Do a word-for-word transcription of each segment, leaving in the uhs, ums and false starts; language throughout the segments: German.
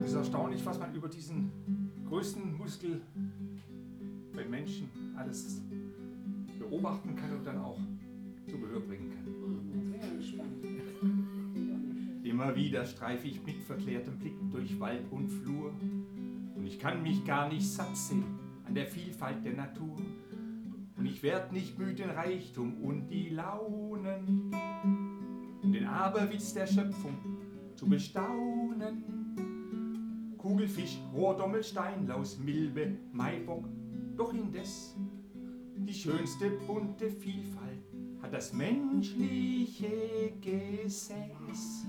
Es ist erstaunlich, was man über diesen größten Muskel beim Menschen alles beobachten kann und dann auch zu Gehör bringen kann. Sehr spannend. Immer wieder streife ich mit verklärtem Blick durch Wald und Flur und ich kann mich gar nicht satt sehen an der Vielfalt der Natur. Und ich werd nicht müde, den Reichtum und die Launen und den Aberwitz der Schöpfung zu bestaunen. Kugelfisch, Rohrdommel, Steinlaus, Milbe, Maibock, doch indes die schönste bunte Vielfalt hat das menschliche Gesäß.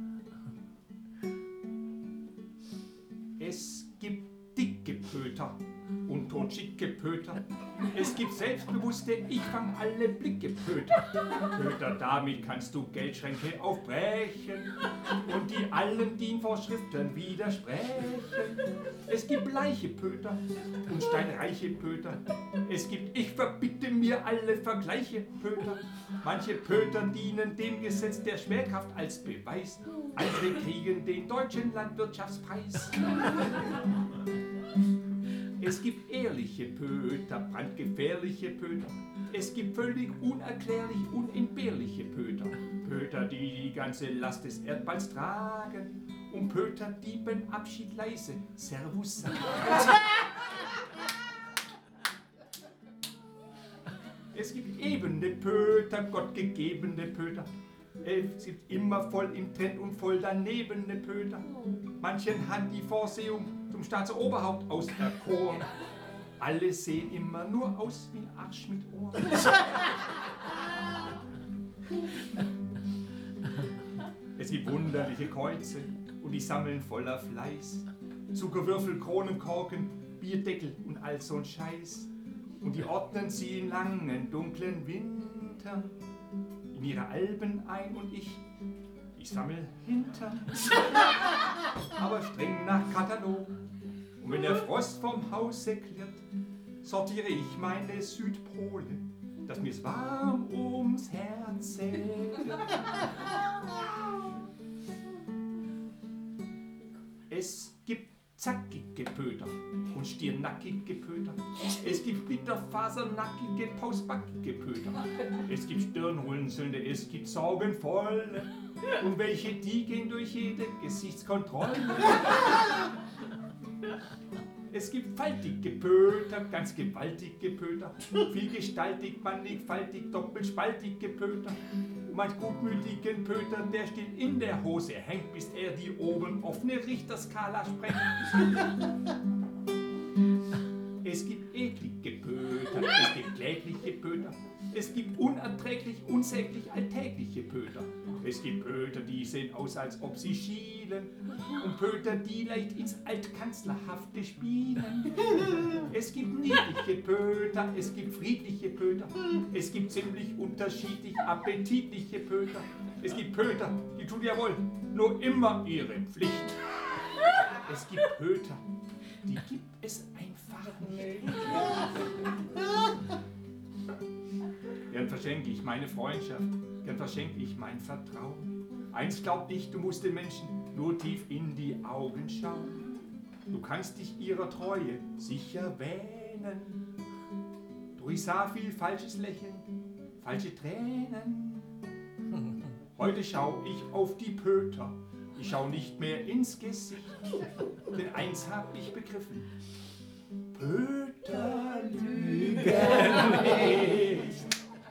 Es gibt dicke Pöter und totschicke Pöter. Es gibt selbstbewusste, ich fang alle Blicke Pöter. Pöter, damit kannst du Geldschränke aufbrechen und die allen DIN-Vorschriften widersprechen. Es gibt bleiche Pöter und steinreiche Pöter. Es gibt, ich verbitte mir alle Vergleiche Pöter. Manche Pöter dienen dem Gesetz der Schwerkraft als Beweis. Andere kriegen den deutschen Landwirtschaftspreis. Es gibt ehrliche Pöter, brandgefährliche Pöter. Es gibt völlig unerklärlich unentbehrliche Pöter. Pöter, die die ganze Last des Erdballs tragen. Und Pöter, die beim Abschied leise Servus sagen. Es gibt ebene Pöter, gottgegebene Pöter. Es gibt immer voll im Trend und voll danebene Pöter. Manchen hat die Vorsehung zum Staatsoberhaupt auserkoren. Alle sehen immer nur aus wie ein Arsch mit Ohren. Es gibt wunderliche Kreuze und die sammeln voller Fleiß. Zuckerwürfel, Kronenkorken, Bierdeckel und all so'n Scheiß. Und die ordnen sie in langen, dunklen Wintern in ihre Alben ein und ich, ich sammel Hintern. Aber streng nach Katalog. Und wenn der Frost vom Hause klirrt, sortiere ich meine Südpole, dass mir's warm ums Herz wird. Es gibt zackige Pöter und stirnackige Pöter. Es gibt bitterfasernackige, pausbackige Pöter. Es gibt Stirnrunzelnde, es gibt sorgenvolle. Und welche, die gehen durch jede Gesichtskontrolle. Es gibt faltige Pöter, ganz gewaltige Pöter. Vielgestaltig, mannigfaltig, doppelspaltige Pöter. Und manch gutmütigen Pöter, der still in der Hose hängt, bis er die oben offene Richterskala sprengt. Es gibt eklige Pöter, es gibt klägliche Pöter. Es gibt unerträglich, unsäglich alltägliche Pöter. Es gibt Pöter, die sehen aus, als ob sie schielen. Und Pöter, die leicht ins Altkanzlerhafte spielen. Es gibt niedliche Pöter, es gibt friedliche Pöter. Es gibt ziemlich unterschiedlich appetitliche Pöter. Es gibt Pöter, die tun jawohl nur immer ihre Pflicht. Es gibt Pöter, die gibt es einfach nicht. Gern verschenke ich meine Freundschaft, gern verschenke ich mein Vertrauen. Eins glaub ich, du musst den Menschen nur tief in die Augen schauen. Du kannst dich ihrer Treue sicher wähnen. Doch ich sah viel falsches Lächeln, falsche Tränen. Heute schau ich auf die Pöter, ich schau nicht mehr ins Gesicht. Denn eins hab ich begriffen, Pöter lügen nicht.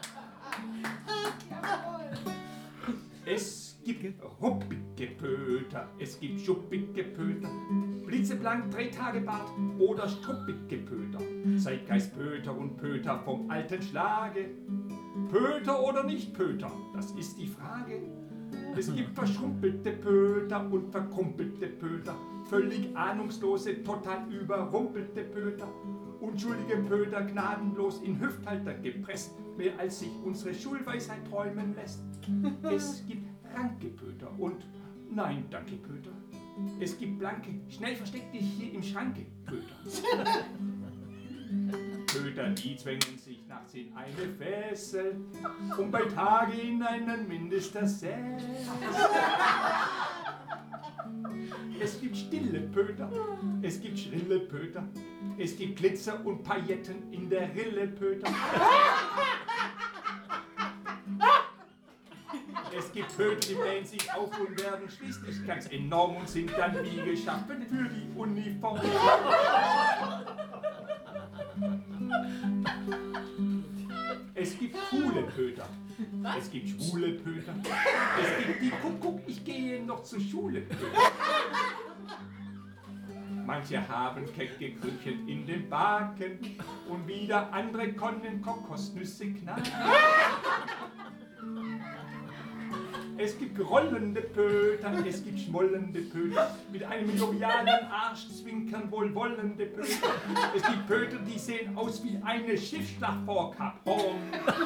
Es gibt ruppige Pöter, es gibt schuppige Pöter, blitzeblank, drei Tage Bart oder struppige Pöter, Zeitgeistpöter und Pöter vom alten Schlage. Pöter oder nicht Pöter, das ist die Frage. Es gibt verschrumpelte Pöter und verkrumpelte Pöter, völlig ahnungslose, total überrumpelte Pöter, unschuldige Pöter gnadenlos in Hüfthalter gepresst, mehr als sich unsere Schulweisheit träumen lässt. Es gibt ranke Pöter und nein, danke Pöter. Es gibt blanke, schnell versteck dich hier im Schranke, Pöter. Pöter, die zwängen sich nachts in eine Fessel und bei Tage in einen Mindestersatz. Es gibt stille Pöter, es gibt schrille Pöter, es gibt Glitzer und Pailletten in der Rille Pöter. Es gibt Pöter, die blähen sich auf und werden schließlich ganz enorm und sind dann wie geschaffen für die Uniform. Es gibt coole Pöter, es gibt schwule Pöter, es gibt die Kuckuck, ich gehe noch zur Schule Pöter. Manche haben kecke Krückchen in den Backen und wieder andere können Kokosnüsse knacken. Es gibt rollende Pöter, es gibt schmollende Pöter, mit einem jovialen Arschzwinkern wohlwollende Pöter. Es gibt Pöter, die sehen aus wie eine Schiffsschlacht vor Kap Horn.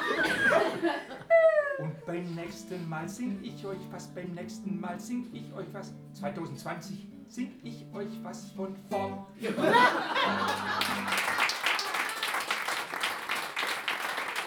Und beim nächsten Mal sing ich euch was, beim nächsten Mal sing ich euch was, zwanzig zwanzig sing ich euch was von vorn.